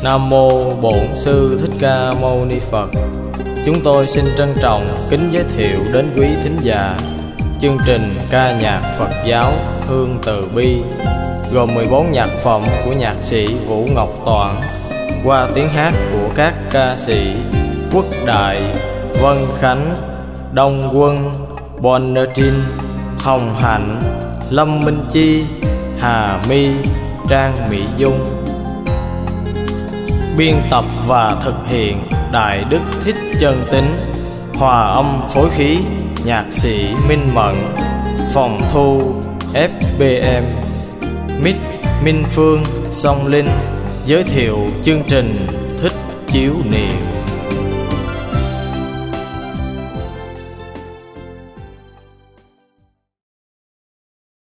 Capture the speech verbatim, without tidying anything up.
Nam mô Bổn Sư Thích Ca Mâu Ni Phật. Chúng tôi xin trân trọng kính giới thiệu đến quý thính giả chương trình ca nhạc Phật giáo Hương Từ Bi, gồm mười bốn nhạc phẩm của nhạc sĩ Vũ Ngọc Toản qua tiếng hát của các ca sĩ Quốc Đại, Vân Khánh, Đông Quân, Bonnetin, Hồng Hạnh, Lâm Minh Chi, Hà My, Trang Mỹ Dung. Biên tập và thực hiện Đại Đức Thích Chân Tín. Hòa âm phối khí nhạc sĩ Minh Mận. Phòng thu ép bê em. Mix Minh Phương, Song Linh. Giới thiệu chương trình Thích Chiếu Niệm.